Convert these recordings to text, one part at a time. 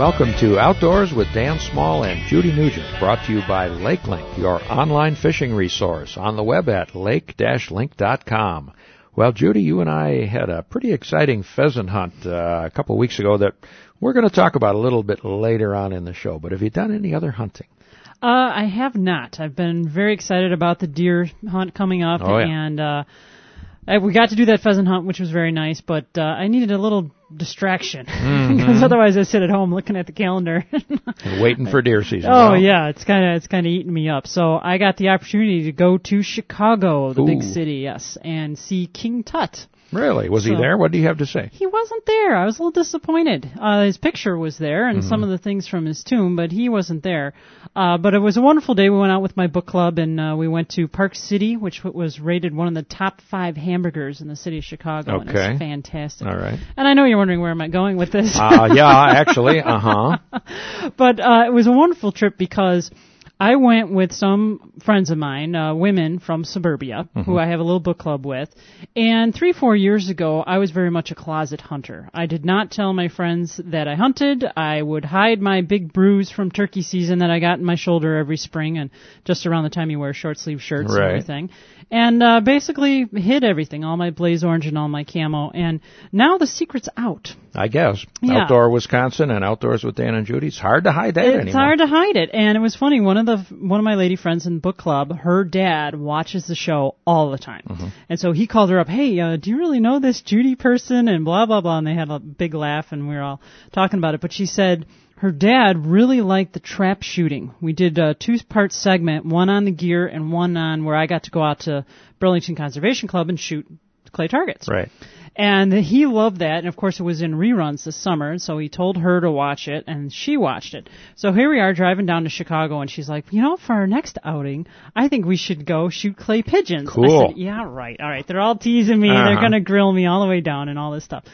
welcome to Outdoors with Dan Small and Judy Nugent, brought to you by LakeLink, your online fishing resource, on the web at lake-link.com. Well, Judy, you and I had a pretty exciting pheasant hunt a couple of weeks ago that we're going to talk about a little bit later on in the show, but have you done any other hunting? I have not. I've been very excited about the deer hunt coming up, and we got to do that pheasant hunt, which was very nice, but I needed a little distraction, because otherwise I sit at home looking at the calendar. And waiting for deer season. Oh, yeah, it's kind of eating me up. So I got the opportunity to go to Chicago, the big city, yes, and see King Tut. Really? Was he there? What did he have to say? He wasn't there. I was a little disappointed. His picture was there and some of the things from his tomb, but he wasn't there. But it was a wonderful day. We went out with my book club, and we went to Park City, which was rated one of the top 5 hamburgers in the city of Chicago. Okay. And it was fantastic. All right. And I know you're wondering where am I going with this. Yeah, actually. But it was a wonderful trip because I went with some friends of mine, women from suburbia, who I have a little book club with. And 3-4 years ago, I was very much a closet hunter. I did not tell my friends that I hunted. I would hide my big bruise from turkey season that I got in my shoulder every spring, and just around the time you wear short sleeve shirts and everything. And basically hid everything, all my blaze orange and all my camo. And now the secret's out. I guess. Yeah. Outdoor Wisconsin and Outdoors with Dan and Judy. It's hard to hide that anymore. It's hard to hide it. And it was funny, one of my lady friends in book club, her dad watches the show all the time. And so he called her up, hey, do you really know this Judy person? And blah, blah, blah. And they had a big laugh, and we were all talking about it. But she said her dad really liked the trap shooting. We did a 2-part segment, one on the gear and one on where I got to go out to Burlington Conservation Club and shoot clay targets. Right. And he loved that, and of course it was in reruns this summer, so he told her to watch it, and she watched it. So here we are driving down to Chicago, and she's like, for our next outing, I think we should go shoot clay pigeons. Cool. I said, yeah, right, all right. They're all teasing me, they're going to grill me all the way down and all this stuff.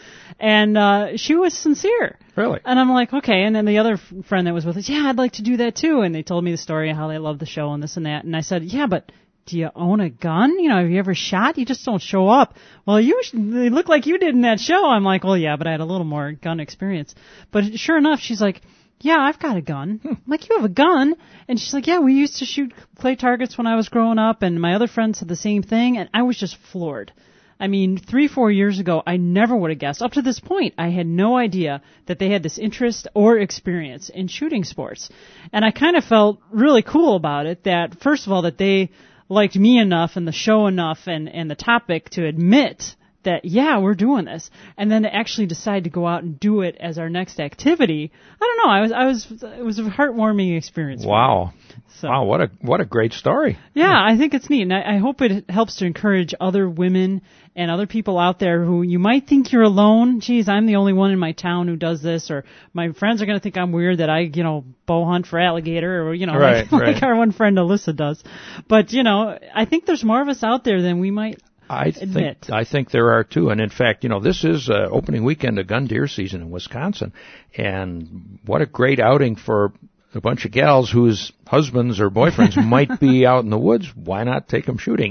And she was sincere. Really? And I'm like, okay. And then the other friend that was with us, yeah, I'd like to do that too. And they told me the story of how they love the show and this and that. And I said, yeah, but do you own a gun? Have you ever shot? You just don't show up. Well, they look like you did in that show. I'm like, well, yeah, but I had a little more gun experience. But sure enough, she's like, yeah, I've got a gun. I'm like, you have a gun? And she's like, yeah, we used to shoot clay targets when I was growing up, and my other friends said the same thing, and I was just floored. I mean, 3-4 years ago, I never would have guessed. Up to this point, I had no idea that they had this interest or experience in shooting sports. And I kind of felt really cool about it that, first of all, that they liked me enough and the show enough and the topic to admit that, yeah, we're doing this, and then to actually decide to go out and do it as our next activity. I don't know. It was a heartwarming experience. Wow. So, wow, what a great story. Yeah, I think it's neat, and I hope it helps to encourage other women and other people out there who you might think you're alone. Geez, I'm the only one in my town who does this, or my friends are going to think I'm weird that I, bow hunt for alligator, or, like our one friend Alyssa does. But, I think there's more of us out there than we might admit. I think there are too, and in fact, this is opening weekend of gun deer season in Wisconsin, and what a great outing for a bunch of gals whose husbands or boyfriends might be out in the woods. Why not take them shooting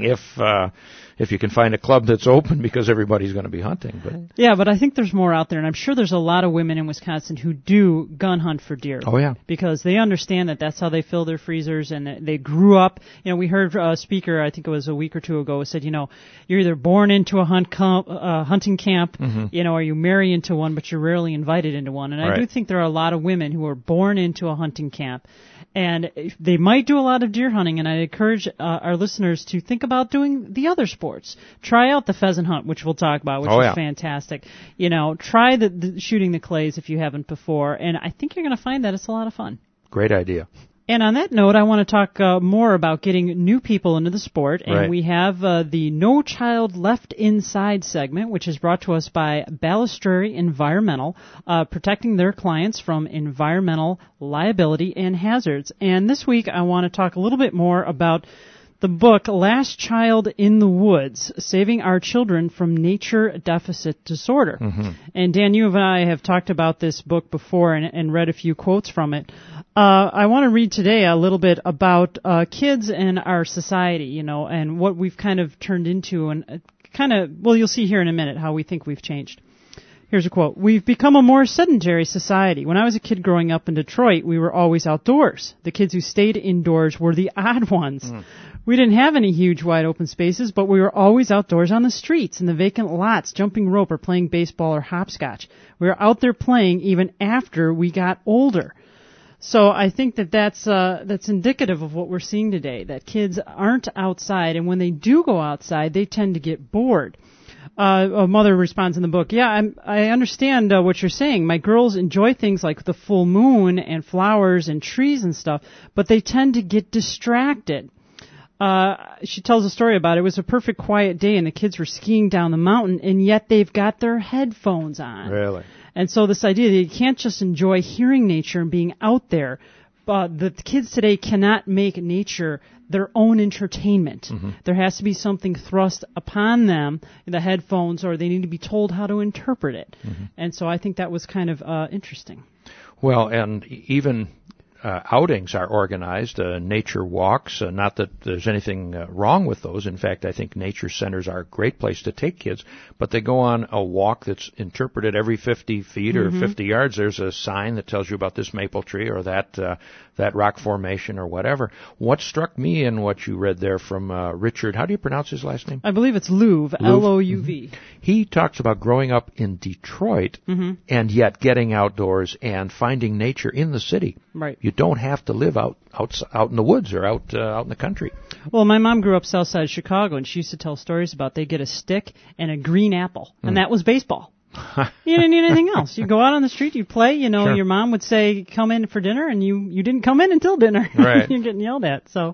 if you can find a club that's open, because everybody's going to be hunting? But I think there's more out there, and I'm sure there's a lot of women in Wisconsin who do gun hunt for deer. Oh, yeah. Because they understand that that's how they fill their freezers, and they grew up. We heard a speaker, I think it was a week or two ago, said, you're either born into a hunting camp, or you marry into one, but you're rarely invited into one. And I do think there are a lot of women who are born into a hunting camp, and they might do a lot of deer hunting, and I encourage our listeners to think about doing the other sports. Try out the pheasant hunt, which we'll talk about, which is fantastic. Try the shooting the clays if you haven't before, and I think you're going to find that it's a lot of fun. Great idea. And on that note, I want to talk more about getting new people into the sport. And we have the No Child Left Inside segment, which is brought to us by Balustrade Environmental, protecting their clients from environmental liability and hazards. And this week, I want to talk a little bit more about the book Last Child in the Woods, Saving Our Children from Nature Deficit Disorder. And Dan, you and I have talked about this book before and read a few quotes from it. I want to read today a little bit about kids and our society, and what we've kind of turned into, and you'll see here in a minute how we think we've changed. Here's a quote. We've become a more sedentary society. When I was a kid growing up in Detroit, we were always outdoors. The kids who stayed indoors were the odd ones. We didn't have any huge wide open spaces, but we were always outdoors on the streets, in the vacant lots, jumping rope or playing baseball or hopscotch. We were out there playing even after we got older. So I think that's indicative of what we're seeing today, that kids aren't outside, and when they do go outside, they tend to get bored. A mother responds in the book, I understand what you're saying. My girls enjoy things like the full moon and flowers and trees and stuff, but they tend to get distracted. She tells a story about it. It was a perfect quiet day and the kids were skiing down the mountain, and yet they've got their headphones on. Really? And so this idea that you can't just enjoy hearing nature and being out there, the kids today cannot make nature their own entertainment. There has to be something thrust upon them, the headphones, or they need to be told how to interpret it. And so I think that was kind of interesting. Well, and even outings are organized, nature walks, not that there's anything wrong with those. In fact, I think nature centers are a great place to take kids, but they go on a walk that's interpreted every 50 feet or 50 yards. There's a sign that tells you about this maple tree or that rock formation or whatever. What struck me in what you read there from Richard, how do you pronounce his last name? I believe it's Louv, L-O-U-V. He talks about growing up in Detroit and yet getting outdoors and finding nature in the city. Right. You don't have to live out in the woods or out in the country. Well, my mom grew up south side of Chicago, and she used to tell stories about they get a stick and a green apple, and that was baseball. You didn't need anything else. You go out on the street, you play. Your mom would say, "Come in for dinner," and you didn't come in until dinner. Right. You're getting yelled at. So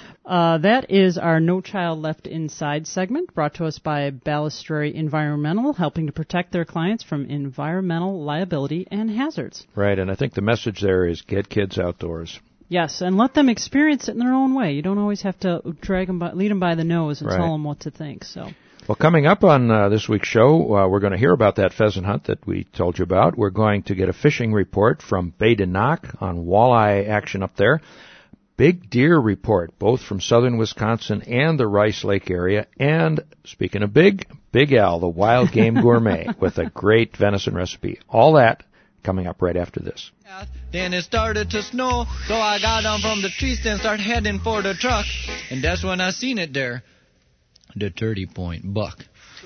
that is our No Child Left Inside segment, brought to us by Balustrade Environmental, helping to protect their clients from environmental liability and hazards. Right, and I think the message there is get kids outdoors. Yes, and let them experience it in their own way. You don't always have to lead them by the nose and tell them what to think. So. Well, coming up on this week's show, we're going to hear about that pheasant hunt that we told you about. We're going to get a fishing report from Bay de Noc on walleye action up there. Big deer report, both from southern Wisconsin and the Rice Lake area. And speaking of Big Al, the wild game gourmet, with a great venison recipe. All that coming up right after this. Then it started to snow, so I got down from the trees and started heading for the truck. And that's when I seen it there. The 30-point buck.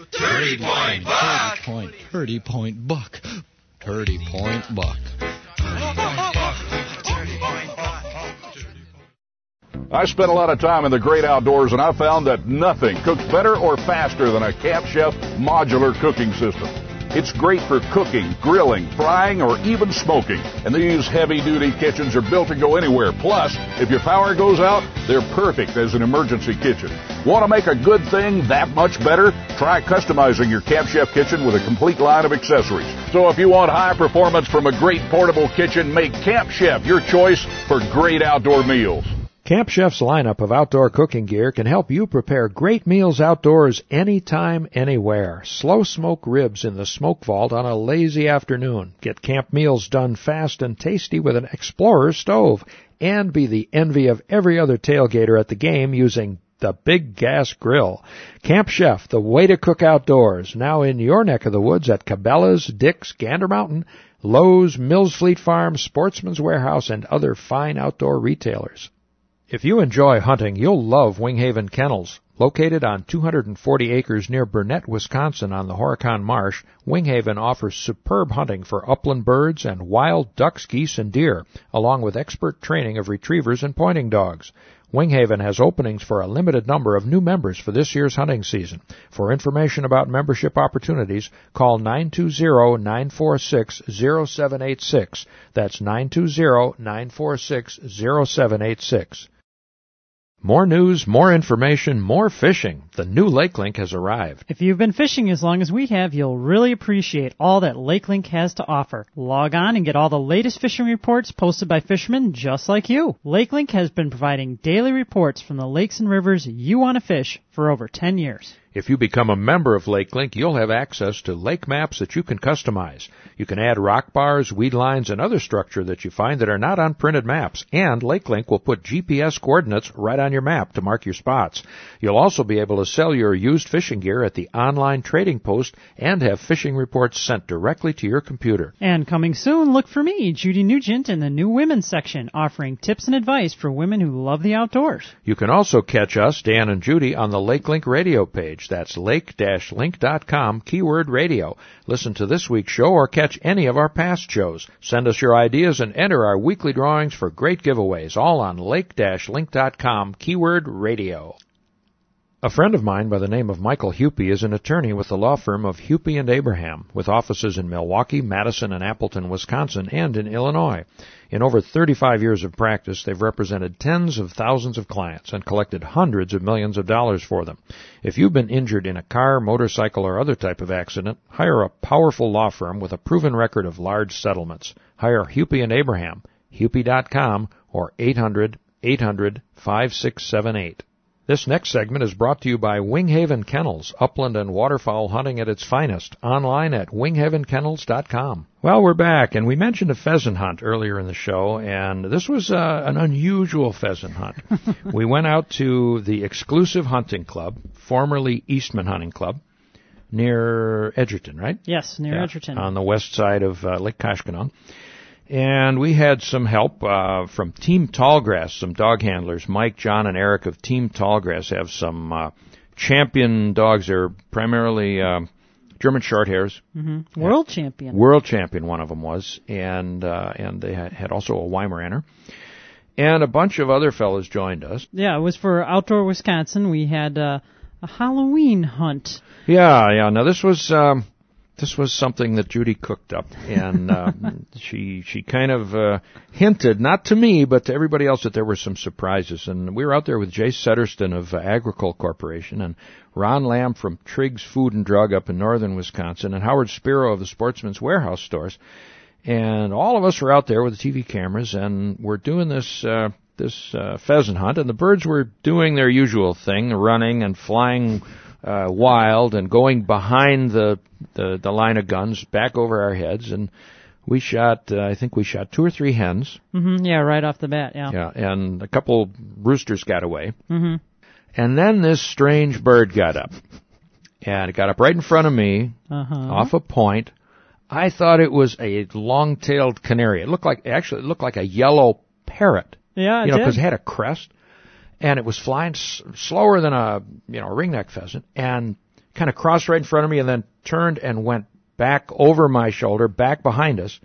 30-point buck. 30-point buck. 30-point buck. I spent a lot of time in the great outdoors, and I found that nothing cooks better or faster than a Camp Chef modular cooking system. It's great for cooking, grilling, frying, or even smoking. And these heavy-duty kitchens are built to go anywhere. Plus, if your power goes out, they're perfect as an emergency kitchen. Want to make a good thing that much better? Try customizing your Camp Chef kitchen with a complete line of accessories. So if you want high performance from a great portable kitchen, make Camp Chef your choice for great outdoor meals. Camp Chef's lineup of outdoor cooking gear can help you prepare great meals outdoors anytime, anywhere. Slow smoke ribs in the smoke vault on a lazy afternoon. Get camp meals done fast and tasty with an Explorer stove. And be the envy of every other tailgater at the game using the Big Gas Grill. Camp Chef, the way to cook outdoors. Now in your neck of the woods at Cabela's, Dick's, Gander Mountain, Lowe's, Mills Fleet Farm, Sportsman's Warehouse, and other fine outdoor retailers. If you enjoy hunting, you'll love Winghaven Kennels. Located on 240 acres near Burnett, Wisconsin on the Horicon Marsh, Winghaven offers superb hunting for upland birds and wild ducks, geese, and deer, along with expert training of retrievers and pointing dogs. Winghaven has openings for a limited number of new members for this year's hunting season. For information about membership opportunities, call 920-946-0786. That's 920-946-0786. More news, more information, more fishing. The new LakeLink has arrived. If you've been fishing as long as we have, you'll really appreciate all that LakeLink has to offer. Log on and get all the latest fishing reports posted by fishermen just like you. LakeLink has been providing daily reports from the lakes and rivers you want to fish for over 10 years. If you become a member of LakeLink, you'll have access to lake maps that you can customize. You can add rock bars, weed lines, and other structure that you find that are not on printed maps. And LakeLink will put GPS coordinates right on your map to mark your spots. You'll also be able to sell your used fishing gear at the online trading post and have fishing reports sent directly to your computer. And coming soon, look for me, Judy Nugent, in the new women's section, offering tips and advice for women who love the outdoors. You can also catch us, Dan and Judy, on the LakeLink radio page. That's lake-link.com, keyword radio. Listen to this week's show or catch any of our past shows. Send us your ideas and enter our weekly drawings for great giveaways, all on lake-link.com, keyword radio. A friend of mine by the name of Michael Hupy is an attorney with the law firm of Hupy and Abraham, with offices in Milwaukee, Madison, and Appleton, Wisconsin, and in Illinois. In over 35 years of practice, they've represented tens of thousands of clients and collected hundreds of millions of dollars for them. If you've been injured in a car, motorcycle, or other type of accident, hire a powerful law firm with a proven record of large settlements. Hire Hupy and Abraham, Hupy.com, or 800-800-5678. This next segment is brought to you by Winghaven Kennels, upland and waterfowl hunting at its finest, online at winghavenkennels.com. Well, we're back, and we mentioned a pheasant hunt earlier in the show, and this was an unusual pheasant hunt. We went out to the Exclusive Hunting Club, formerly Eastman Hunting Club, near Edgerton, right? Yes, near Edgerton. On the west side of Lake Koshkonong. And we had some help from Team Tallgrass, some dog handlers. Mike, John, and Eric of Team Tallgrass have some champion dogs. They're primarily German Shorthairs. Mm-hmm. World champion. World champion, one of them was. And they had also a Weimaraner. And a bunch of other fellows joined us. Yeah, it was for Outdoor Wisconsin. We had a Halloween hunt. Yeah. Now, this was something that Judy cooked up, and she kind of hinted, not to me, but to everybody else, that there were some surprises. And we were out there with Jay Setterston of Agricole Corporation, and Ron Lamb from Triggs Food and Drug up in northern Wisconsin, and Howard Spiro of the Sportsman's Warehouse stores. And all of us were out there with the TV cameras, and we're doing this pheasant hunt, and the birds were doing their usual thing, running and flying wild and going behind the line of guns back over our heads, and we shot, I think we shot 2 or 3 hens. Mm-hmm, yeah, right off the bat, yeah. Yeah, and a couple roosters got away. Mm-hmm. And then this strange bird got up, and it got up right in front of me, off a point. I thought it was a long-tailed canary. It looked like a yellow parrot. Yeah, it did. Because it had a crest. And it was flying slower than a ringneck pheasant, and kind of crossed right in front of me, and then turned and went back over my shoulder, back behind us.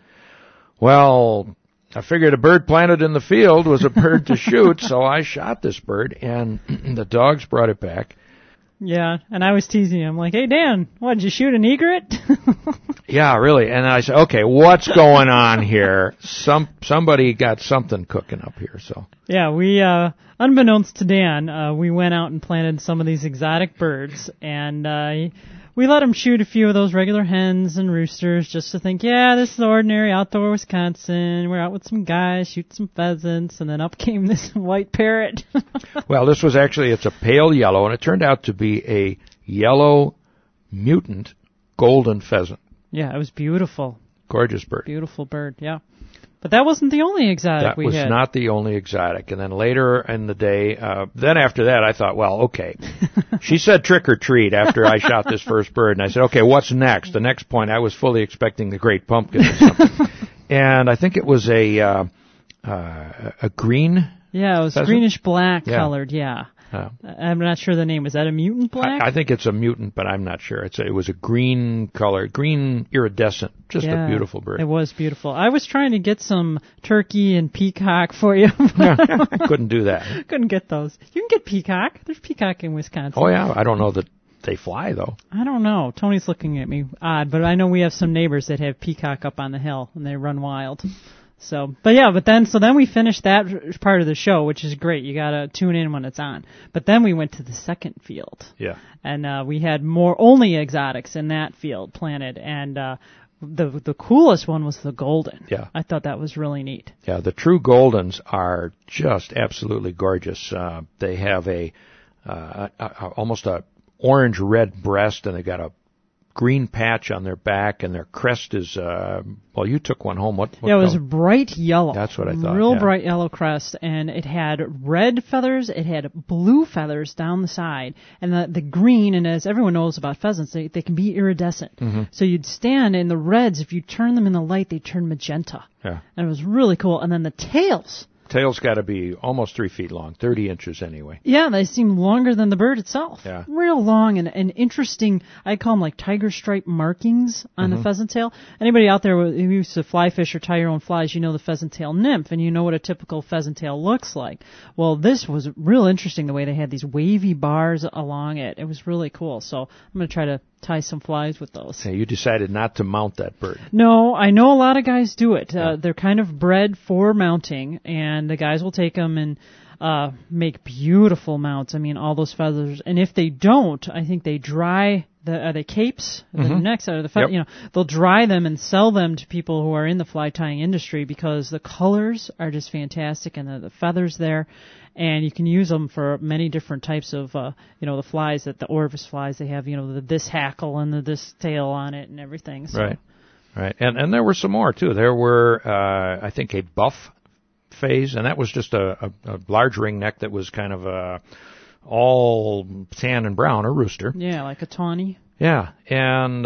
Well, I figured a bird planted in the field was a bird to shoot, so I shot this bird, and the dogs brought it back. Yeah, and I was teasing him, like, "Hey, Dan, what, did you shoot an egret?" Yeah, really. And I said, okay, what's going on here? Somebody got something cooking up here, so. Yeah, we, unbeknownst to Dan, we went out and planted some of these exotic birds, and we let him shoot a few of those regular hens and roosters just to think, yeah, this is ordinary outdoor Wisconsin. We're out with some guys, shoot some pheasants, and then up came this white parrot. Well, this was it's a pale yellow, and it turned out to be a yellow mutant golden pheasant. Yeah, it was beautiful. Gorgeous bird. Beautiful bird, yeah. But that wasn't the only exotic we had. That was not the only exotic. And then later in the day, then after that, I thought, well, okay. She said trick or treat after I shot this first bird. And I said, okay, what's next? The next point, I was fully expecting the Great Pumpkin or something. And I think it was a green. Yeah, it was pheasant? Greenish-black colored, yeah. I'm not sure the name. Is that a mutant black? I think it's a mutant, but I'm not sure. It was a green color, green iridescent. Just a beautiful bird. It was beautiful. I was trying to get some turkey and peacock for you. I couldn't do that. Couldn't get those. You can get peacock. There's peacock in Wisconsin. Oh, yeah. I don't know that they fly, though. I don't know. Tony's looking at me odd, but I know we have some neighbors that have peacock up on the hill, and they run wild. So then we finished that part of the show, which is great. You gotta tune in when it's on. But then we went to the second field. Yeah. And we had only exotics in that field planted, and the coolest one was the golden. Yeah. I thought that was really neat. Yeah, the true goldens are just absolutely gorgeous. They have almost a orange-red breast, and they got a green patch on their back, and their crest is, well, you took one home. What Yeah, it was color? bright yellow. That's what I thought, Real yeah. bright yellow crest, and it had red feathers, it had blue feathers down the side, and the green, and as everyone knows about pheasants, they can be iridescent. Mm-hmm. So you'd stand in the reds, if you turn them in the light, they turn magenta. Yeah. And it was really cool. And then the tails. Tail's got to be almost 3 feet long, 30 inches anyway. Yeah, they seem longer than the bird itself. Yeah. Real long and interesting, I call them like tiger stripe markings on the pheasant tail. Anybody out there who used to fly fish or tie your own flies, you know the pheasant tail nymph, and you know what a typical pheasant tail looks like. Well, this was real interesting the way they had these wavy bars along it. It was really cool. So I'm going to try to tie some flies with those. Hey, you decided not to mount that bird. No, I know a lot of guys do it. They're kind of bred for mounting, and the guys will take them and make beautiful mounts. I mean, all those feathers. And if they don't, I think they dry are they capes? The necks are the Yep. you know, they'll dry them and sell them to people who are in the fly tying industry because the colors are just fantastic and the feathers there. And you can use them for many different types of, the flies that the Orvis flies, they have, this hackle and this tail on it and everything. So. Right. And there were some more, too. There were, I think, a buff phase, and that was just a large ring neck that was kind of all tan and brown, a rooster. Yeah, like a tawny. Yeah, and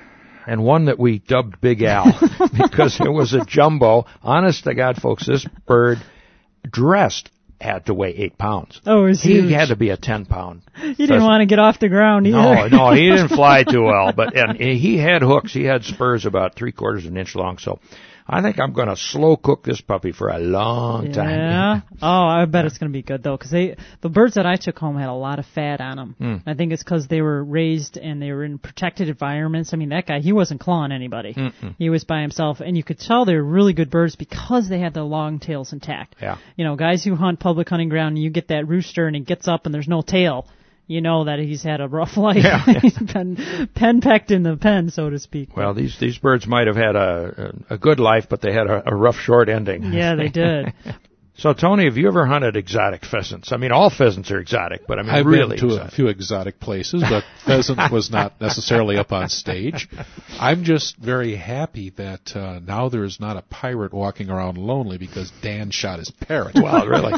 one that we dubbed Big Al because it was a jumbo. Honest to God, folks, this bird dressed had to weigh 8 pounds. Oh, it was huge. He had to be a 10-pound. He didn't want to get off the ground either. No, he didn't fly too well. And he had hooks. He had spurs about 3/4 of an inch long. So I think I'm going to slow cook this puppy for a long time. Yeah. Oh, I bet it's going to be good though, because the birds that I took home had a lot of fat on them. I think it's because they were raised and they were in protected environments. I mean, that guy, he wasn't clawing anybody. He was by himself, and you could tell they were really good birds because they had their long tails intact. Yeah. Guys who hunt public hunting ground, and you get that rooster and he gets up and there's no tail. You know that he's had a rough life. Yeah. He's been pen-pecked in the pen, so to speak. Well, these birds might have had a good life, but they had a rough, short ending. Yeah, they did. So, Tony, have you ever hunted exotic pheasants? I mean, all pheasants are exotic, but I mean, I've really been to exotic. a few exotic places, but pheasant was not necessarily up on stage. I'm just very happy that now there is not a pirate walking around lonely because Dan shot his parrot. Well, really.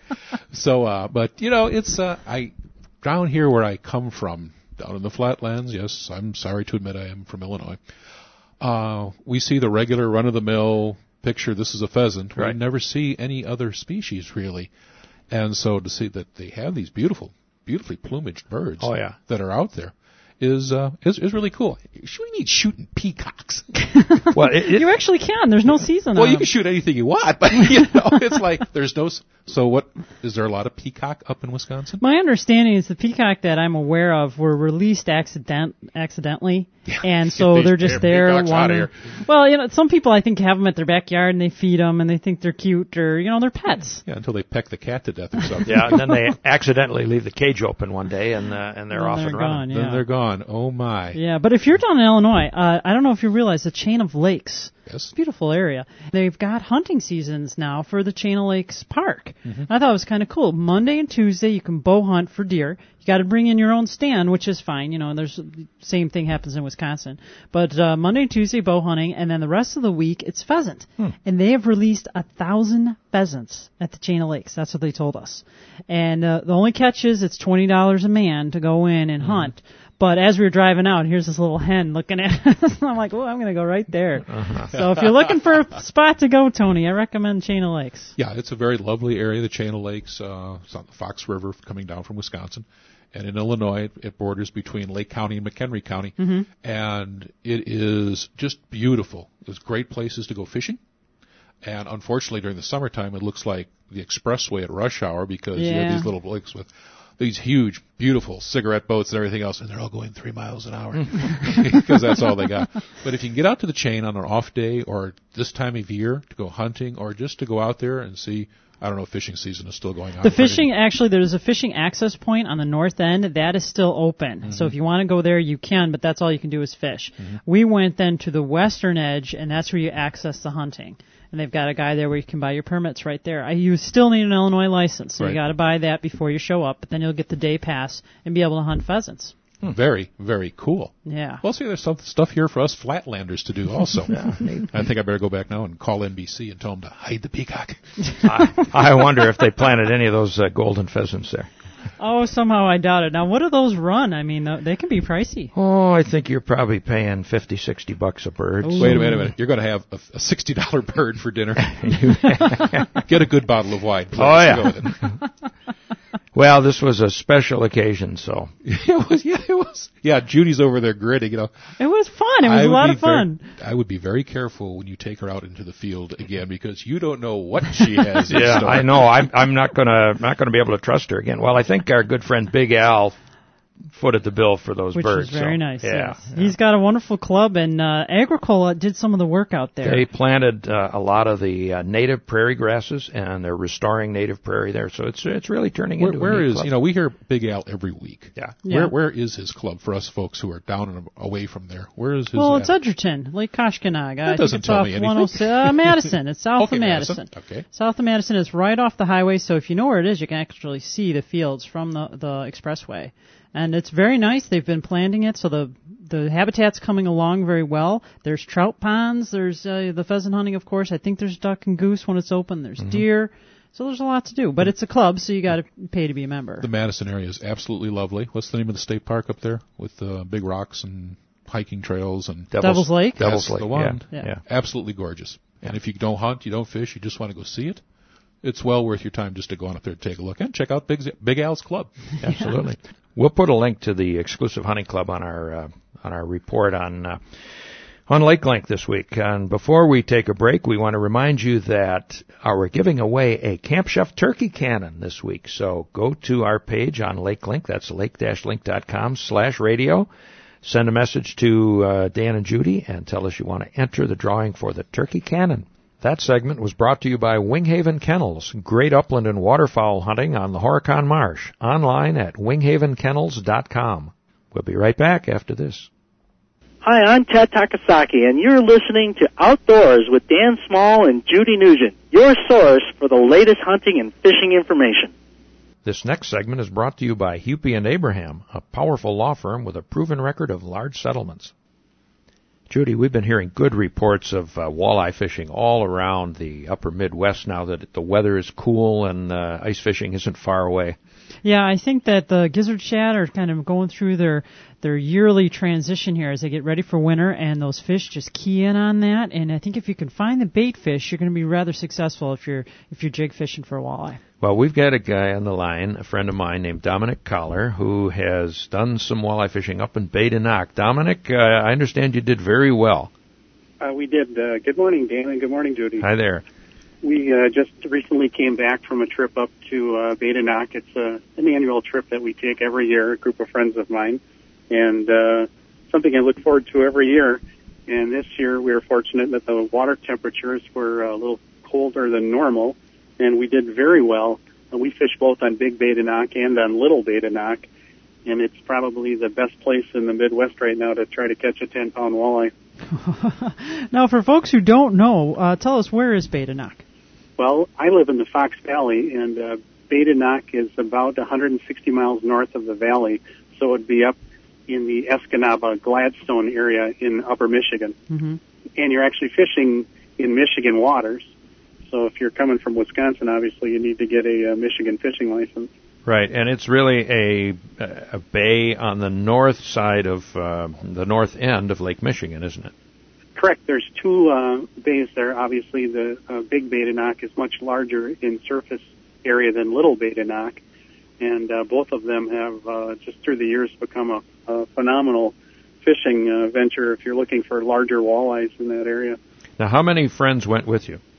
So, but it's down here where I come from, down in the flatlands. Yes, I'm sorry to admit I am from Illinois. We see the regular run-of-the-mill picture. This is a pheasant. Right. We never see any other species really, and so to see that they have these beautifully plumaged birds. Oh, yeah. That are out there is really cool. We need shooting peacocks. Well, You actually can. There's no season Well, on you them. can shoot anything you want, but it's like there's no. So what is there a lot of peacock up in Wisconsin? My understanding is the peacock that I'm aware of were released accidentally, and so These they're just damn there peacocks outta wandering. here. Well, some people I think have them at their backyard and they feed them and they think they're cute or they're pets. Yeah, until they peck the cat to death or something. yeah, and then they accidentally leave the cage open one day, and they're off they're and gone. running. Yeah. Then they're gone. Oh my. Yeah, but if you're down in Illinois, I don't know if you realize the Chain of Lakes. Yes. Beautiful area. They've got hunting seasons now for the Chain of Lakes Park. I thought it was kind of cool. Monday and Tuesday you can bow hunt for deer. You got to bring in your own stand, which is fine. There's the same thing happens in Wisconsin. But Monday and Tuesday bow hunting, and then the rest of the week it's pheasant. And they have released 1,000 pheasants at the Chain of Lakes. That's what they told us. And the only catch is it's $20 a man to go in and hunt. But as we were driving out, here's this little hen looking at us. I'm like, I'm going to go right there. So if you're looking for a spot to go, Tony, I recommend Chain of Lakes. Yeah, it's a very lovely area, the Chain of Lakes. It's on the Fox River coming down from Wisconsin. And in Illinois, it borders between Lake County and McHenry County. And it is just beautiful. There's great places to go fishing. And unfortunately, during the summertime, it looks like the expressway at rush hour because you have these little lakes with these huge, beautiful cigarette boats and everything else, and they're all going 3 miles an hour because that's all they got. But if you can get out to the Chain on an off day or this time of year to go hunting or just to go out there and see, I don't know if fishing season is still going on. The fishing, actually, there's a fishing access point on the north end. That is still open. So if you want to go there, you can, but that's all you can do is fish. We went then to the western edge, and that's where you access the hunting. And they've got a guy there where you can buy your permits right there. You still need an Illinois license, so you got to buy that before you show up, but then you'll get the day pass and be able to hunt pheasants. Very, very cool. Yeah. Well, see, there's some stuff here for us flatlanders to do also. I think I better go back now and call NBC and tell them to hide the peacock. I wonder if they planted any of those golden pheasants there. Oh, somehow I doubt it. Now, what do those run? I mean, they can be pricey. Oh, I think you're probably paying $50-$60 a bird. Ooh. Wait a minute. You're going to have a $60 bird for dinner. Get a good bottle of wine. Please. Oh, yeah. Go with it. Well, this was a special occasion, so. It was. Yeah, Judy's over there gritting, you know. It was fun. It was a lot of fun. I would be very careful when you take her out into the field again because you don't know what she has in Yeah, store. I know. I'm not gonna be able to trust her again. Well, I think our good friend Big Al footed the bill for those Which birds. was very so, nice. Yeah, Yes. He's got a wonderful club, and Agricola did some of the work out there. They planted a lot of the native prairie grasses, and they're restoring native prairie there. So it's really turning into Where a neat is, club. you know, we hear Big Al every week. Yeah. Yeah. Where is his club for us folks who are down and away from there? Where is his? Well, it's Edgerton, Lake Koshkonong. I think doesn't it's tell off me anything. 106 Madison. It's south Okay, of Madison. Okay. South of Madison is right off the highway, so if you know where it is, you can actually see the fields from the expressway. And it's very nice. They've been planting it, so the habitat's coming along very well. There's trout ponds. There's the pheasant hunting, of course. I think there's duck and goose when it's open. There's deer. So there's a lot to do. But it's a club, so you got to pay to be a member. The Madison area is absolutely lovely. What's the name of the state park up there with big rocks and hiking trails and Devil's Lake? Devil's That's Lake. the one. Yeah. Absolutely gorgeous. And if you don't hunt, you don't fish, you just want to go see it, it's well worth your time just to go on up there and take a look and check out Big Al's club. Absolutely. We'll put a link to the exclusive hunting club on our report on Lake Link this week. And before we take a break, we want to remind you that we're giving away a Camp Chef turkey cannon this week. So go to our page on Lake Link. That's lake-link.com/radio. Send a message to Dan and Judy and tell us you want to enter the drawing for the turkey cannon. That segment was brought to you by Winghaven Kennels, great upland and waterfowl hunting on the Horicon Marsh. Online at winghavenkennels.com. We'll be right back after this. Hi, I'm Ted Takasaki, and you're listening to Outdoors with Dan Small and Judy Nugent, your source for the latest hunting and fishing information. This next segment is brought to you by Hupy and Abraham, a powerful law firm with a proven record of large settlements. Judy, we've been hearing good reports of walleye fishing all around the upper Midwest now that the weather is cool and ice fishing isn't far away. Yeah, I think that the gizzard shad are kind of going through their yearly transition here as they get ready for winter, and those fish just key in on that. And I think if you can find the bait fish, you're going to be rather successful if you're jig fishing for a walleye. Well, we've got a guy on the line, a friend of mine named Dominic Collar, who has done some walleye fishing up in Bay de Noc. Dominic, I understand you did very well. We did. Good morning, Dan, and good morning, Judy. Hi there. We just recently came back from a trip up to Bay de Noc. It's an annual trip that we take every year, a group of friends of mine, and something I look forward to every year. And this year we were fortunate that the water temperatures were a little colder than normal, and we did very well. We fish both on Big Bay de Noc and on Little Bay de Noc, and it's probably the best place in the Midwest right now to try to catch a 10-pound walleye. Now, for folks who don't know, tell us, where is Bay de Noc? Well, I live in the Fox Valley, and Bay de Noc is about 160 miles north of the valley, so it'd be up in the Escanaba Gladstone area in upper Michigan. Mm-hmm. And you're actually fishing in Michigan waters, so if you're coming from Wisconsin, obviously you need to get a Michigan fishing license. Right, and it's really a bay on the north side of the north end of Lake Michigan, isn't it? Correct. There's two bays there. Obviously, the Big Bay de Noc is much larger in surface area than Little Bay de Noc, and both of them have just through the years become a phenomenal fishing venture if you're looking for larger walleyes in that area. Now, how many friends went with you?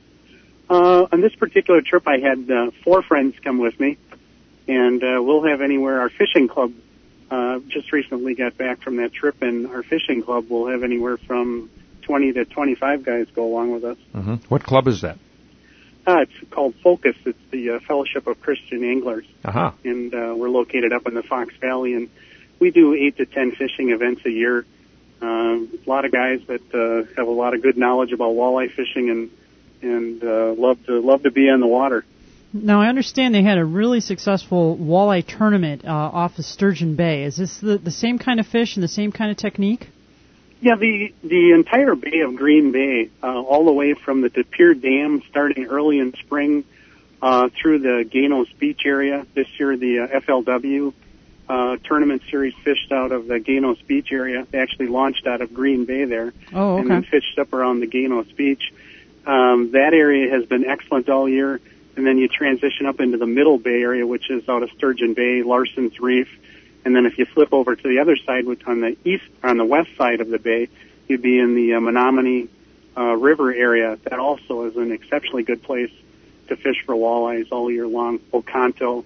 On this particular trip, I had 4 friends come with me, and we'll have anywhere. Our fishing club just recently got back from that trip, and our fishing club will have anywhere from 20 to 25 guys go along with us. Mm-hmm. What club is that? It's called Focus. It's the Fellowship of Christian Anglers. Uh-huh. And we're located up in the Fox Valley, and we do 8 to 10 fishing events a year. A lot of guys that have a lot of good knowledge about walleye fishing and love to be on the water. Now, I understand they had a really successful walleye tournament off of Sturgeon Bay. Is this the same kind of fish and the same kind of technique? Yeah, the entire Bay of Green Bay, all the way from the De Pere Dam, starting early in spring through the Ganos Beach area. This year, the FLW tournament series fished out of the Ganos Beach area. They actually launched out of Green Bay there, and then fished up around the Ganos Beach. That area has been excellent all year. And then you transition up into the Middle Bay area, which is out of Sturgeon Bay, Larson's Reef. And then if you flip over to the other side, which on the west side of the bay, you'd be in the Menominee River area. That also is an exceptionally good place to fish for walleyes all year long. Oconto.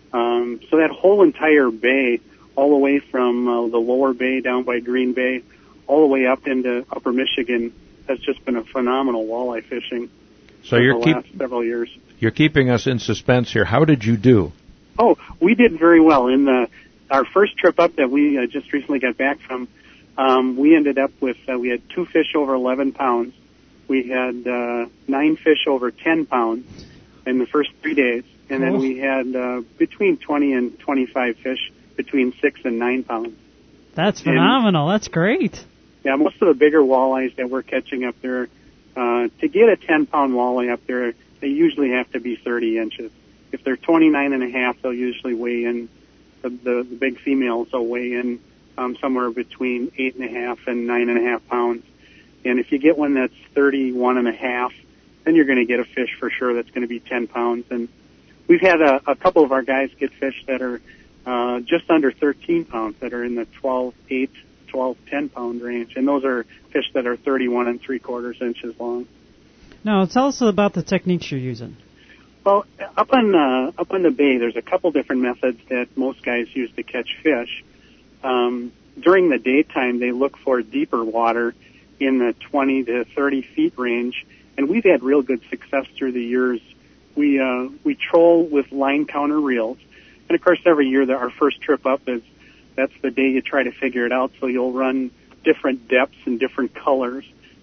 So that whole entire bay, all the way from the lower bay down by Green Bay, all the way up into upper Michigan, has just been a phenomenal walleye fishing for the last several years. You're keeping us in suspense here. How did you do? Oh, we did very well. In our first trip up that we just recently got back from, we ended up with, we had 2 fish over 11 pounds. We had 9 fish over 10 pounds in the first 3 days. And then we had between 20 and 25 fish between 6 and 9 pounds. That's phenomenal. That's great. Yeah, most of the bigger walleyes that we're catching up there, to get a 10-pound walleye up there, they usually have to be 30 inches. If they're 29 and a half, they'll usually weigh in, the big females will weigh in somewhere between 8.5 and 9.5 pounds. And if you get one that's 31 and a half, then you're going to get a fish for sure that's going to be 10 pounds. And we've had a couple of our guys get fish that are just under 13 pounds, that are in the 12.8, 10 pound range. And those are fish that are 31 3/4 inches long. Now, tell us about the techniques you're using. Well, up on the bay, there's a couple different methods that most guys use to catch fish. During the daytime, they look for deeper water in the 20 to 30 feet range, and we've had real good success through the years. We troll with line counter reels, and of course, every year our first trip up that's the day you try to figure it out. So you'll run different depths and different colors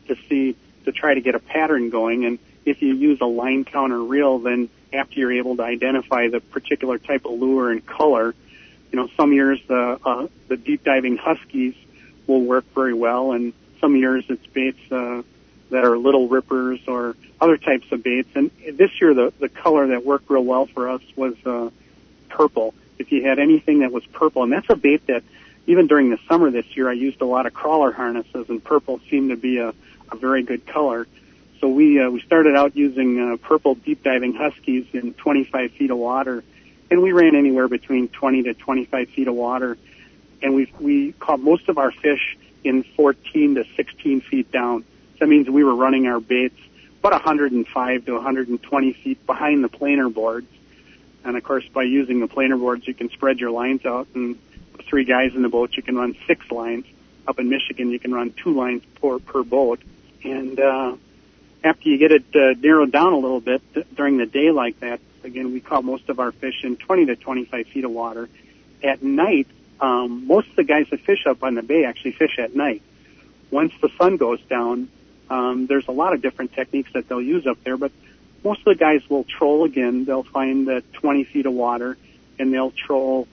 to try to get a pattern going. And if you use a line counter reel, then after you're able to identify the particular type of lure and color, some years the deep diving huskies will work very well, and some years it's baits that are little rippers or other types of baits. And this year the color that worked real well for us was purple. If you had anything that was purple, and that's a bait that even during the summer this year I used a lot of crawler harnesses, and purple seemed to be a very good color. So we started out using purple deep diving huskies in 25 feet of water, and we ran anywhere between 20 to 25 feet of water, and we caught most of our fish in 14 to 16 feet down. So that means we were running our baits about 105 to 120 feet behind the planer boards. And of course, by using the planer boards, you can spread your lines out, and with 3 guys in the boat, you can run 6 lines. Up in Michigan, you can run 2 lines per boat. And after you get it narrowed down a little bit during the day like that, again, we caught most of our fish in 20 to 25 feet of water. At night, most of the guys that fish up on the bay actually fish at night. Once the sun goes down, there's a lot of different techniques that they'll use up there, but most of the guys will troll again. They'll find 20 feet of water, and they'll troll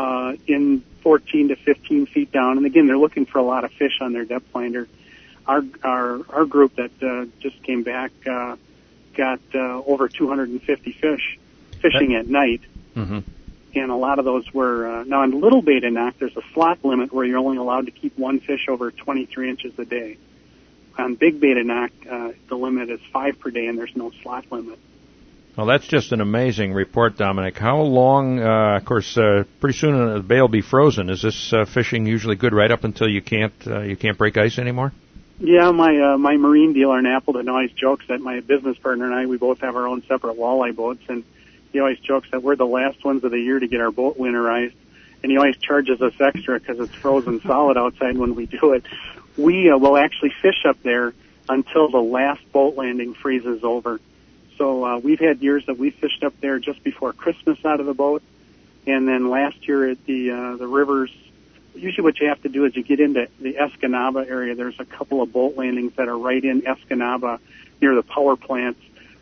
in 14 to 15 feet down. And again, they're looking for a lot of fish on their depth finder. Our group that just came back got over 250 fish fishing at night. Mm-hmm. And a lot of those were, now on Little Bay to Knock, there's a slot limit where you're only allowed to keep 1 fish over 23 inches a day. On Big Bay to Knock, the limit is 5 per day, and there's no slot limit. Well, that's just an amazing report, Dominic. How long, of course, pretty soon the bay will be frozen. Is this fishing usually good right up until you can't break ice anymore? Yeah, my marine dealer in Appleton always jokes that my business partner and I, we both have our own separate walleye boats, and he always jokes that we're the last ones of the year to get our boat winterized, and he always charges us extra because it's frozen solid outside when we do it. We will actually fish up there until the last boat landing freezes over. So we've had years that we fished up there just before Christmas out of the boat, and then last year at the rivers. Usually what you have to do is you get into the Escanaba area. There's a couple of boat landings that are right in Escanaba near the power plants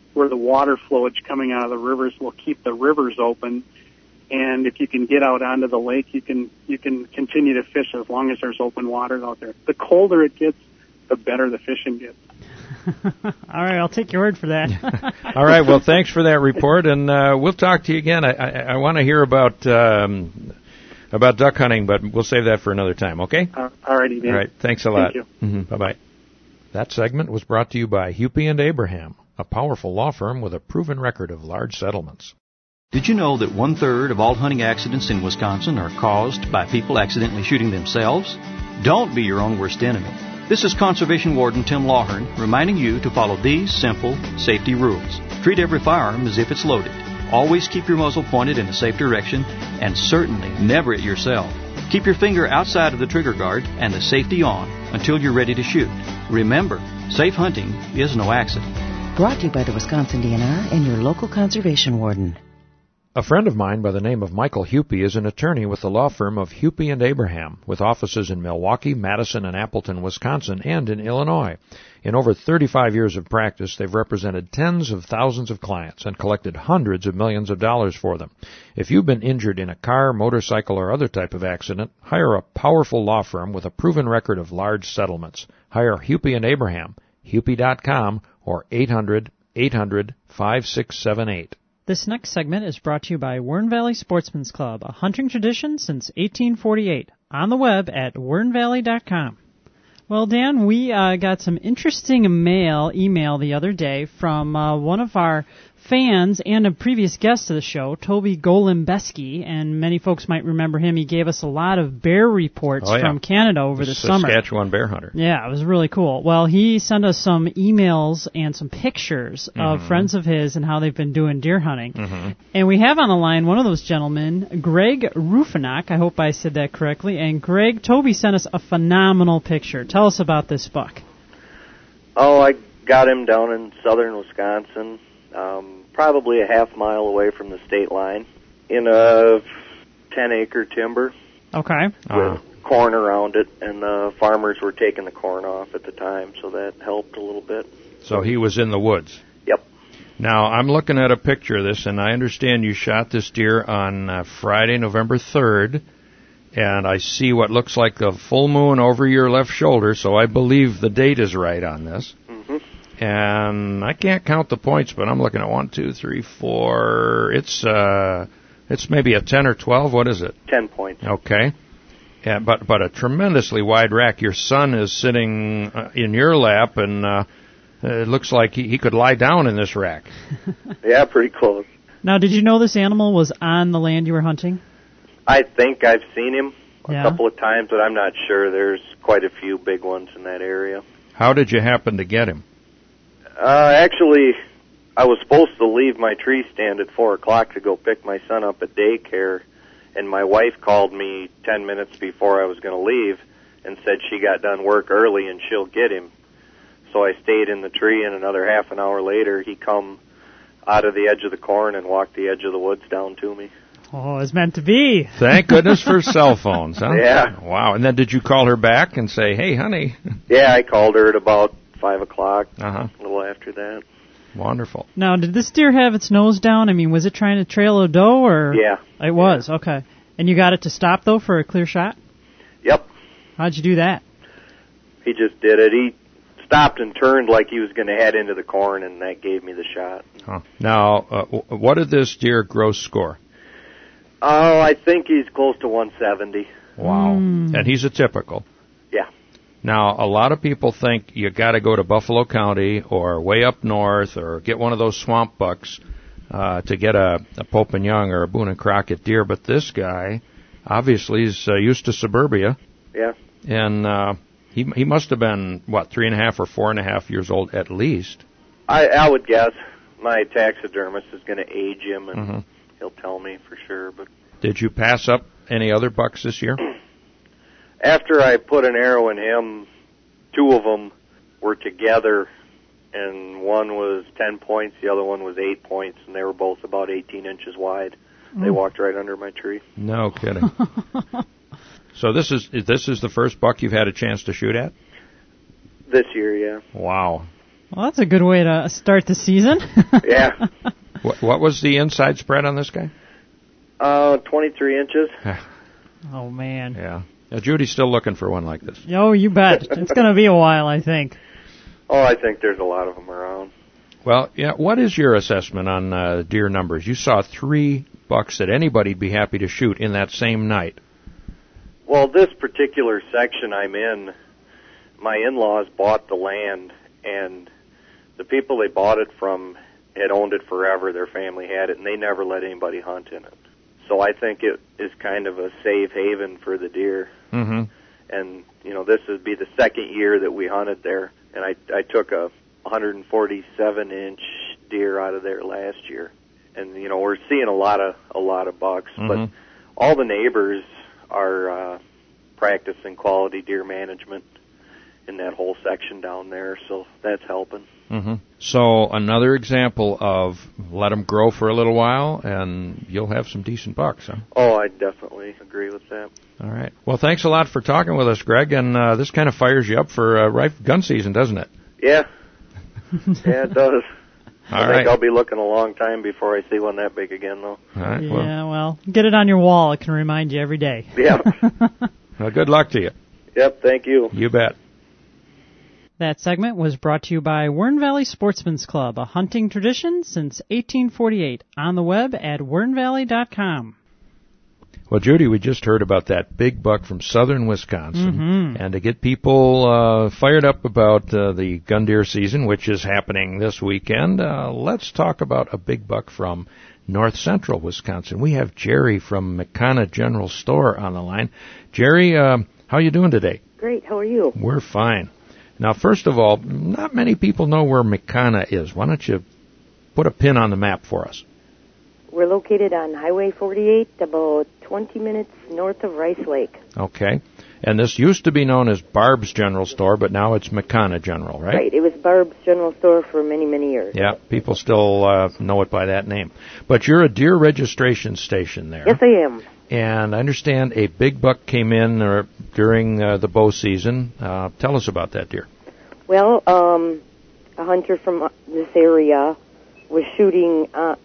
where the water flowage coming out of the rivers will keep the rivers open. And if you can get out onto the lake, you can continue to fish as long as there's open water out there. The colder it gets, the better the fishing gets. All right, I'll take your word for that. All right, well, thanks for that report, and we'll talk to you again. I want to hear about duck hunting, but we'll save that for another time, okay? All righty, Dan. All right, thanks a lot. Thank you. Bye-bye. That segment was brought to you by Hupy and Abraham, a powerful law firm with a proven record of large settlements. Did you know that 1/3 of all hunting accidents in Wisconsin are caused by people accidentally shooting themselves? Don't be your own worst enemy. This is Conservation Warden Tim Lawhern reminding you to follow these simple safety rules. Treat every firearm as if it's loaded. Always keep your muzzle pointed in a safe direction, and certainly never at yourself. Keep your finger outside of the trigger guard and the safety on until you're ready to shoot. Remember, safe hunting is no accident. Brought to you by the Wisconsin DNR and your local conservation warden. A friend of mine by the name of Michael Hupy is an attorney with the law firm of Hupy and Abraham, with offices in Milwaukee, Madison, and Appleton, Wisconsin, and in Illinois. In over 35 years of practice, they've represented tens of thousands of clients and collected hundreds of millions of dollars for them. If you've been injured in a car, motorcycle, or other type of accident, hire a powerful law firm with a proven record of large settlements. Hire Hupy and Abraham, Hupy.com, or 800-800-5678. This next segment is brought to you by Wern Valley Sportsman's Club, a hunting tradition since 1848. On the web at wernvalley.com. Well, Dan, we got some interesting email the other day from one of our fans and a previous guest of the show, Toby Golimbeski, and many folks might remember him. He gave us a lot of bear reports from Canada over the summer. Saskatchewan bear hunter. Yeah, it was really cool. Well, he sent us some emails and some pictures of friends of his and how they've been doing deer hunting. And we have on the line one of those gentlemen, Greg Rufinach. I hope I said that correctly. And Greg, Toby sent us a phenomenal picture. Tell us about this buck. Oh, I got him down in southern Wisconsin. Probably a half mile away from the state line in a 10-acre timber. Okay. With corn around it, and the farmers were taking the corn off at the time, so that helped a little bit. So he was in the woods. Yep. Now, I'm looking at a picture of this, and I understand you shot this deer on Friday, November 3rd, and I see what looks like a full moon over your left shoulder, so I believe the date is right on this. And I can't count the points, but I'm looking at 1, 2, 3, 4. It's maybe a 10 or 12. What is it? 10 points. Okay. Yeah, but a tremendously wide rack. Your son is sitting in your lap, and it looks like he could lie down in this rack. Yeah, pretty close. Now, did you know this animal was on the land you were hunting? I think I've seen him a couple of times, but I'm not sure. There's quite a few big ones in that area. How did you happen to get him? Actually, I was supposed to leave my tree stand at 4 o'clock to go pick my son up at daycare, and my wife called me 10 minutes before I was going to leave and said she got done work early and she'll get him. So I stayed in the tree, and another half an hour later, he come out of the edge of the corn and walked the edge of the woods down to me. Oh, it's meant to be. Thank goodness for cell phones, huh? Yeah. Wow. And then did you call her back and say, hey, honey? Yeah, I called her at about 5 o'clock, a little after that. Wonderful. Now, did this deer have its nose down? I mean, was it trying to trail a doe, or? Yeah. It was, okay. And you got it to stop, though, for a clear shot? Yep. How'd you do that? He just did it. He stopped and turned like he was going to head into the corn, and that gave me the shot. Huh. Now, what did this deer gross score? Oh, I think he's close to 170. Wow. And he's a typical. Yeah. Now, a lot of people think you got to go to Buffalo County or way up north or get one of those swamp bucks to get a Pope and Young or a Boone and Crockett deer, but this guy obviously is used to suburbia. Yeah. And he must have been, 3.5 or 4.5 years old at least. I would guess. My taxidermist is going to age him, and he'll tell me for sure. But did you pass up any other bucks this year? After I put an arrow in him, 2 of them were together, and one was 10 points, the other one was 8 points, and they were both about 18 inches wide. They walked right under my tree. No kidding. So this is the first buck you've had a chance to shoot at? This year, yeah. Wow. Well, that's a good way to start the season. Yeah. What was the inside spread on this guy? 23 inches. Oh, man. Yeah. Judy's still looking for one like this. Oh, you bet. It's going to be a while, I think. Oh, I think there's a lot of them around. Well, yeah. What is your assessment on deer numbers? You saw 3 bucks that anybody'd be happy to shoot in that same night. Well, this particular section I'm in, my in-laws bought the land, and the people they bought it from had owned it forever. Their family had it, and they never let anybody hunt in it. So I think it is kind of a safe haven for the deer. Mm-hmm. And, this would be the second year that we hunted there, and I took a 147-inch deer out of there last year. And, we're seeing a lot of bucks, but all the neighbors are practicing quality deer management in that whole section down there, so that's helping. Mm-hmm. So another example of let them grow for a little while, and you'll have some decent bucks, huh? Oh, I definitely agree with that. All right. Well, thanks a lot for talking with us, Greg, and this kind of fires you up for gun season, doesn't it? Yeah. Yeah, it does. I think right. I'll be looking a long time before I see one that big again, though. All right. Yeah, well, get it on your wall. It can remind you every day. Yeah. Well, good luck to you. Yep, thank you. You bet. That segment was brought to you by Wern Valley Sportsman's Club, a hunting tradition since 1848. On the web at wernvalley.com. Well, Judy, we just heard about that big buck from southern Wisconsin. Mm-hmm. And to get people fired up about the gun deer season, which is happening this weekend, let's talk about a big buck from north central Wisconsin. We have Jerry from McConna General Store on the line. Jerry, how you doing today? Great. How are you? We're fine. Now, first of all, not many people know where McConna is. Why don't you put a pin on the map for us? We're located on Highway 48, about 20 minutes north of Rice Lake. Okay. And this used to be known as Barb's General Store, but now it's McConna General, right? Right. It was Barb's General Store for many, many years. Yeah, people still know it by that name. But you're a deer registration station there. Yes, I am. And I understand a big buck came in during the bow season. Tell us about that deer. Well, a hunter from this area was shooting,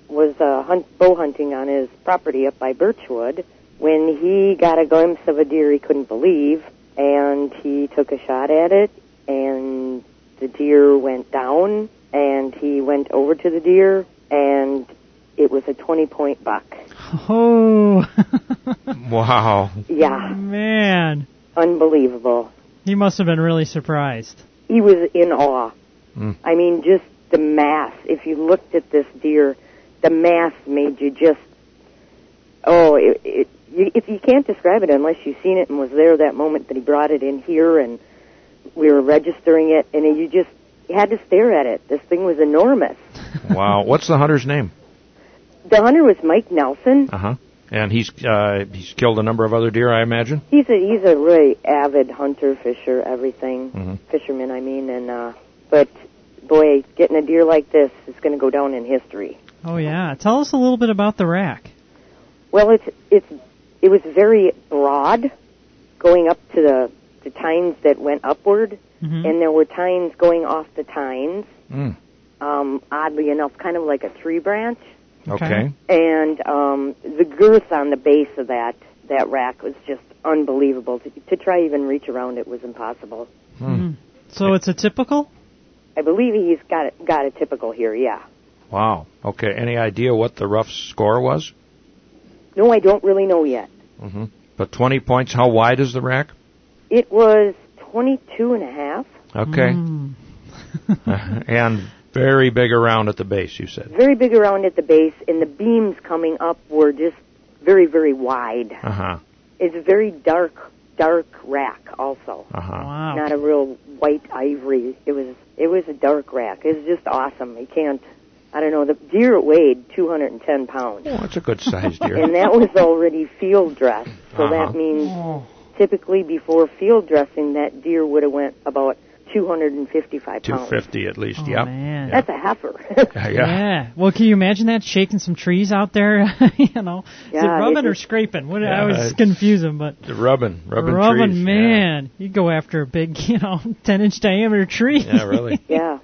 bow hunting on his property up by Birchwood when he got a glimpse of a deer he couldn't believe, and he took a shot at it, and the deer went down, and he went over to the deer, and it was a 20-point buck. Oh. Wow. Yeah. Man. Unbelievable. He must have been really surprised. He was in awe. Mm. I mean, just the mass. If you looked at this deer, the mass made you just, if you can't describe it unless you've seen it and was there that moment that he brought it in here and we were registering it, and you had to stare at it. This thing was enormous. Wow. What's the hunter's name? The hunter was Mike Nelson. Uh-huh. And he's killed a number of other deer, I imagine? He's a really avid hunter, fisher, everything. Fisherman, I mean, and but boy, getting a deer like this is going to go down in history. Oh yeah, tell us a little bit about the rack. Well, it was very broad, going up to the tines that went upward, and there were tines going off the tines. Oddly enough, kind of like a tree branch. Okay. And the girth on the base of that rack was just unbelievable. To try even reach around it was impossible. So it's a typical? I believe he's got a typical here, yeah. Wow. Okay. Any idea what the rough score was? No, I don't really know yet. But 20 points, how wide is the rack? It was 22 and a half. Okay. And very big around at the base, you said. Very big around at the base, and the beams coming up were just very, very wide. It's a very dark rack also. Wow. Not a real white ivory. It was a dark rack. It was just awesome. You can't, I don't know, the deer weighed 210 pounds. Oh, that's a good sized deer. And that was already field dressed. So that means typically before field dressing, that deer would have went about 255 pounds. 250 at least, yep. Man. That's a heifer. Yeah. Well, can you imagine that, shaking some trees out there? You know, is it rubbing or scraping? I was confusing, but rubbing trees. Man, you go after a big, 10-inch diameter tree. Yeah, really. Yeah.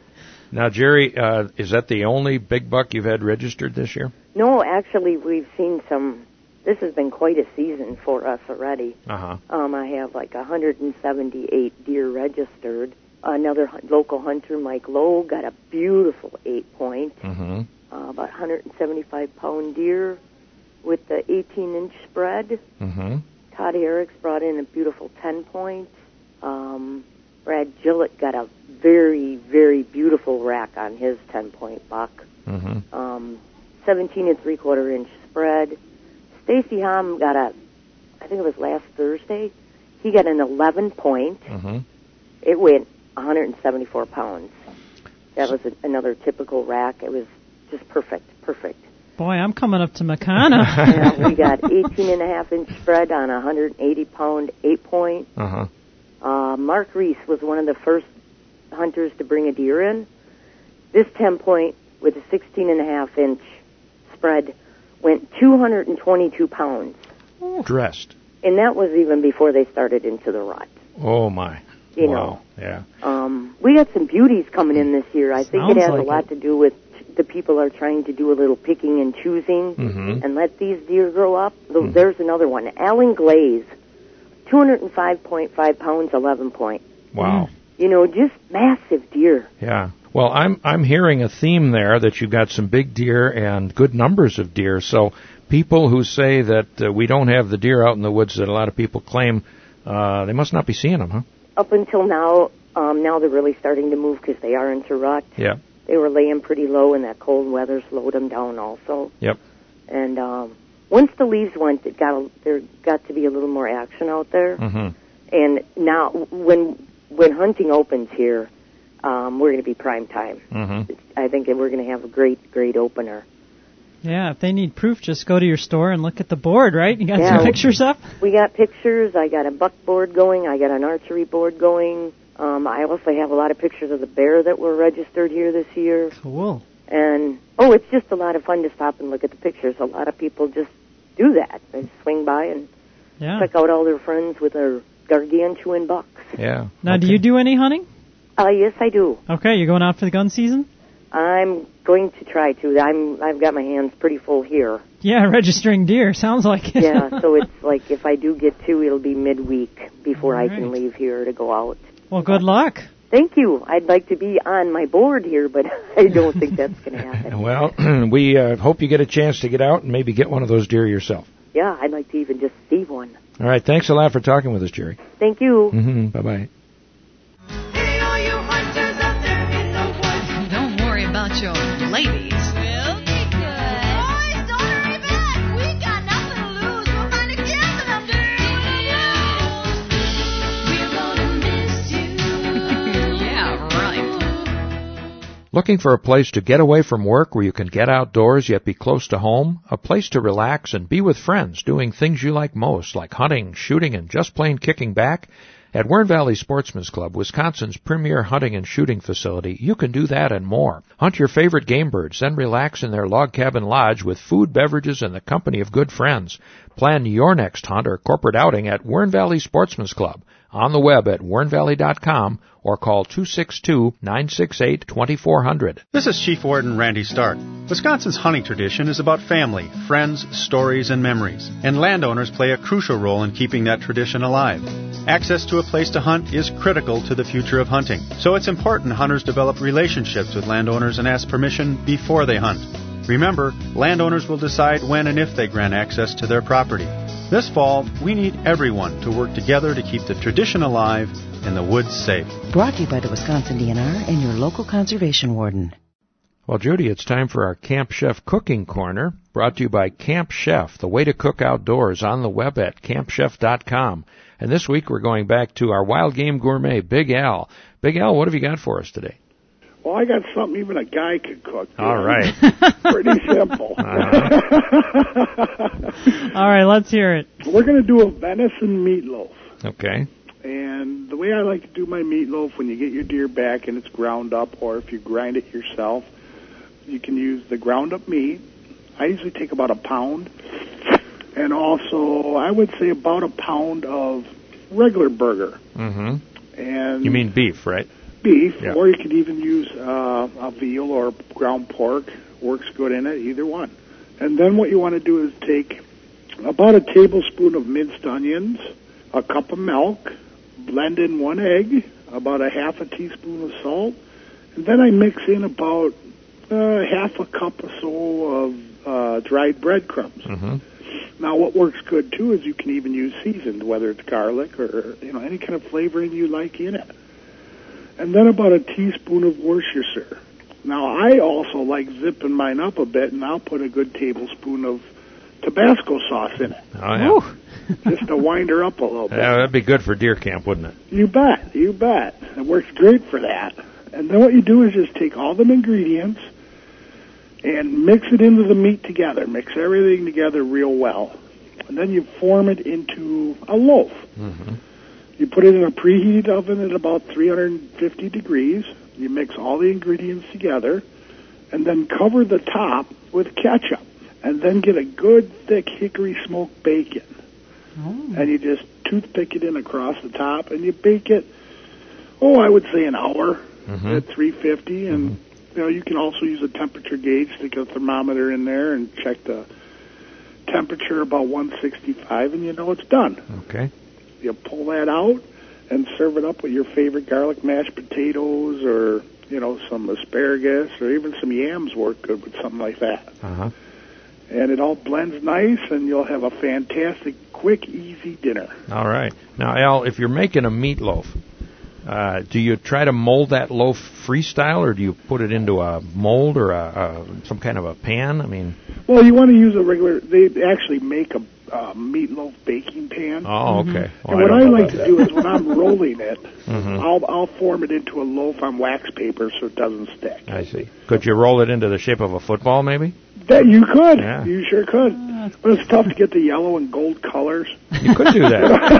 Now, Jerry, is that the only big buck you've had registered this year? No, actually, we've seen some. This has been quite a season for us already. Uh-huh. I have like 178 deer registered. Another local hunter, Mike Lowe, got a beautiful 8-point. Mm-hmm. About 175-pound deer with the 18-inch spread. Mm-hmm. Todd Herrick's brought in a beautiful 10-point. Brad Gillett got a very, very beautiful rack on his 10-point buck. Mm-hmm. 17 3/4-inch spread. Stacy Hom got I think it was last Thursday, he got an 11-point. Mm-hmm. It went 174 pounds. That was another typical rack. It was just perfect. Boy, I'm coming up to Makana. Yeah, we got 18.5-inch spread on a 180-pound 8-point. Uh-huh. Mark Reese was one of the first hunters to bring a deer in. This 10-point with a 16.5-inch spread went 222 pounds. Dressed. And that was even before they started into the rut. Oh, my. You wow. know. Yeah. We got some beauties coming in this year. I think Sounds it has like a lot to do with the people are trying to do a little picking and choosing Mm-hmm. and let these deer grow up. There's another one. Alan Glaze, 205.5 pounds, 11-point. Wow. You know, just massive deer. Yeah. Well, I'm hearing a theme there that you've got some big deer and good numbers of deer. So people who say that we don't have the deer out in the woods that a lot of people claim, they must not be seeing them, huh? Up until now, now they're really starting to move because they are into rut. Yeah. They were laying pretty low, and that cold weather slowed them down also. Yep. And once the leaves went, there got to be a little more action out there. Mm-hmm. And now, when hunting opens here, we're going to be prime time. Mm-hmm. I think that we're going to have a great opener. Yeah, if they need proof, just go to your store and look at the board, right? You got Yeah. some pictures up? We got pictures. I got a buck board going. I got an archery board going. I also have a lot of pictures of the bear that were registered here this year. Cool. And, it's just a lot of fun to stop and look at the pictures. A lot of people just do that. They swing by and check out all their friends with their gargantuan bucks. Yeah. Now, do you do any hunting? Yes, I do. Okay, you going out for the gun season? I'm going to try to. I've got my hands pretty full here. Yeah, registering deer. Sounds like it. Yeah, so it's like if I do get to, it'll be midweek before All I can leave here to go out. Well, good luck. Thank you. I'd like to be on my board here, but I don't think that's going to happen. Well, we hope you get a chance to get out and maybe get one of those deer yourself. Yeah, I'd like to even just see one. All right. Thanks a lot for talking with us, Jerry. Thank you. Mm-hmm. Bye-bye. Don't worry about your ladies. We'll be good. Boys, don't hurry back. We got nothing to lose. We'll find a cabin up there. We're gonna miss you. Yeah, right. Looking for a place to get away from work where you can get outdoors yet be close to home? A place to relax and be with friends doing things you like most, like hunting, shooting, and just plain kicking back? At Wern Valley Sportsman's Club, Wisconsin's premier hunting and shooting facility, you can do that and more. Hunt your favorite game birds, then relax in their log cabin lodge with food, beverages, and the company of good friends. Plan your next hunt or corporate outing at Wern Valley Sportsman's Club, on the web at wernvalley.com, or call 262-968-2400. This is Chief Warden Randy Stark. Wisconsin's hunting tradition is about family, friends, stories, and memories, and landowners play a crucial role in keeping that tradition alive. Access to a place to hunt is critical to the future of hunting, so it's important hunters develop relationships with landowners and ask permission before they hunt. Remember, landowners will decide when and if they grant access to their property. This fall, we need everyone to work together to keep the tradition alive and the woods safe. Brought to you by the Wisconsin DNR and your local conservation warden. Well, Judy, it's time for our Camp Chef Cooking Corner, brought to you by Camp Chef, the way to cook outdoors, on the web at campchef.com. And this week we're going back to our wild game gourmet, Big Al. Big Al, what have you got for us today? Well, I got something even a guy could cook. All right. Pretty simple. All right, let's hear it. We're going to do a venison meatloaf. Okay. And the way I like to do my meatloaf, when you get your deer back and it's ground up, or if you grind it yourself, you can use the ground up meat. I usually take about a pound. And also, I would say about a pound of regular burger. Mm-hmm. And you mean beef, right? beef, Yeah. or you could even use a veal or ground pork. Works good in it, either one. And then what you want to do is take about a tablespoon of minced onions, a cup of milk, blend in 1 egg, about a half a teaspoon of salt, and then I mix in about half a cup or so of dried breadcrumbs. Mm-hmm. Now, what works good too is you can even use seasoned, whether it's garlic or any kind of flavoring you like in it. And then about a teaspoon of Worcestershire. Now, I also like zipping mine up a bit, and I'll put a good tablespoon of Tabasco sauce in it. Oh, yeah. Just to wind her up a little bit. Yeah, that'd be good for deer camp, wouldn't it? You bet, you bet. It works great for that. And then what you do is just take all the ingredients and mix it into the meat together. Mix everything together real well. And then you form it into a loaf. Mm-hmm. You put it in a preheated oven at about 350 degrees. You mix all the ingredients together, and then cover the top with ketchup. And then get a good, thick hickory smoked bacon. Oh. And you just toothpick it in across the top, and you bake it, I would say an hour at 350. And, you can also use a temperature gauge, stick a thermometer in there, and check the temperature about 165, and it's done. Okay. You pull that out and serve it up with your favorite garlic mashed potatoes or, some asparagus or even some yams work good with something like that. Uh-huh. And it all blends nice, and you'll have a fantastic, quick, easy dinner. All right. Now, Al, if you're making a meatloaf, do you try to mold that loaf freestyle, or do you put it into a mold or some kind of a pan? I mean, well, you want to use a regular. They actually make a meatloaf baking pan. Oh, okay. Well, and what I like to do is when I'm rolling it, Mm-hmm. I'll form it into a loaf on wax paper so it doesn't stick. I see. Could you roll it into the shape of a football, maybe? That you could. Yeah. You sure could. But it's tough to get the yellow and gold colors. You could do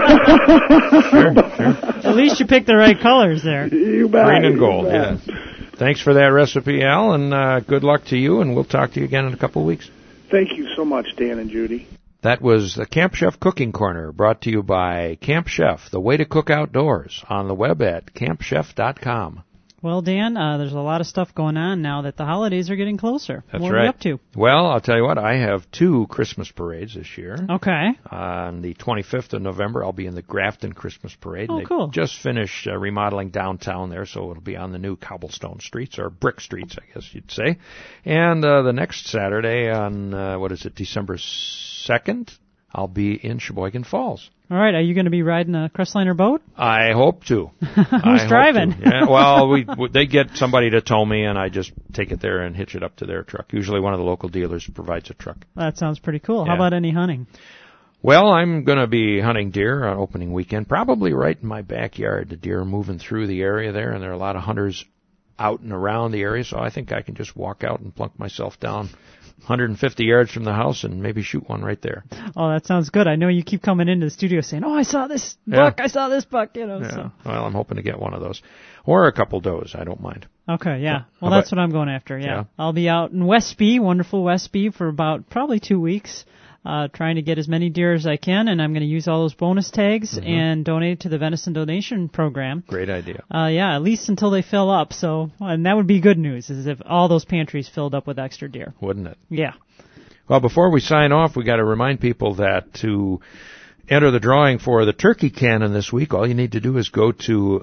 that. Sure. At least you picked the right colors there. You bet. Green and gold, You bet. yes. Thanks for that recipe, Al, and good luck to you, and we'll talk to you again in a couple of weeks. Thank you so much, Dan and Judy. That was the Camp Chef Cooking Corner, brought to you by Camp Chef, the way to cook outdoors, on the web at campchef.com. Well, Dan, there's a lot of stuff going on now that the holidays are getting closer. That's what right. are you up to? Well, I'll tell you what, I have 2 Christmas parades this year. Okay. On the 25th of November, I'll be in the Grafton Christmas Parade. Oh, They cool. just finished remodeling downtown there, so it'll be on the new cobblestone streets, or brick streets, I guess you'd say. And the next Saturday on, December 2nd, I'll be in Sheboygan Falls. All right. Are you going to be riding a Crestliner boat? I hope to. Who's driving? Yeah, well, they get somebody to tow me, and I just take it there and hitch it up to their truck. Usually one of the local dealers provides a truck. That sounds pretty cool. Yeah. How about any hunting? Well, I'm going to be hunting deer on opening weekend, probably right in my backyard. The deer are moving through the area there, and there are a lot of hunters out and around the area, so I think I can just walk out and plunk myself down 150 yards from the house and maybe shoot one right there. Oh, that sounds good. I know you keep coming into the studio saying, I saw this buck, Yeah. I saw this buck, Yeah. so. Well, I'm hoping to get one of those. Or a couple does. I don't mind. Okay, yeah. Well, How that's about- what I'm going after, yeah. Yeah. I'll be out in Westby, wonderful Westby, for about probably 2 weeks, trying to get as many deer as I can, and I'm going to use all those bonus tags and donate to the Venison Donation Program. Great idea. Yeah, at least until they fill up, so, and that would be good news, is if all those pantries filled up with extra deer. Wouldn't it? Yeah. Well, before we sign off, we got to remind people that to enter the drawing for the turkey cannon this week, all you need to do is go to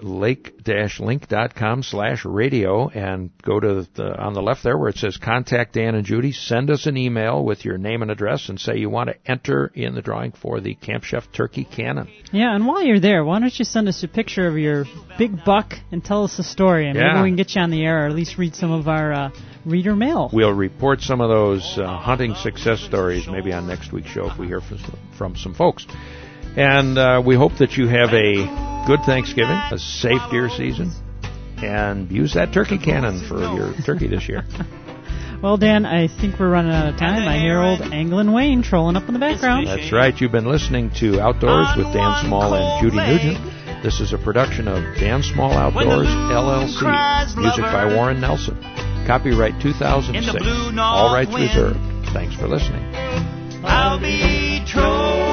lake-link.com/radio and go to on the left there where it says Contact Dan and Judy. Send us an email with your name and address and say you want to enter in the drawing for the Camp Chef turkey cannon. Yeah, and while you're there, why don't you send us a picture of your big buck and tell us a story, and Yeah. maybe we can get you on the air or at least read some of our reader mail. We'll report some of those hunting success stories maybe on next week's show if we hear from some folks. And we hope that you have a good Thanksgiving, a safe deer season, and use that turkey cannon for your turkey this year. Well, Dan, I think we're running out of time. I hear old Anglin Wayne trolling up in the background. That's right. You've been listening to Outdoors with Dan Small and Judy Nugent. This is a production of Dan Small Outdoors, LLC. Music by Warren Nelson. Copyright 2006. All rights reserved. Thanks for listening. I'll be trolling.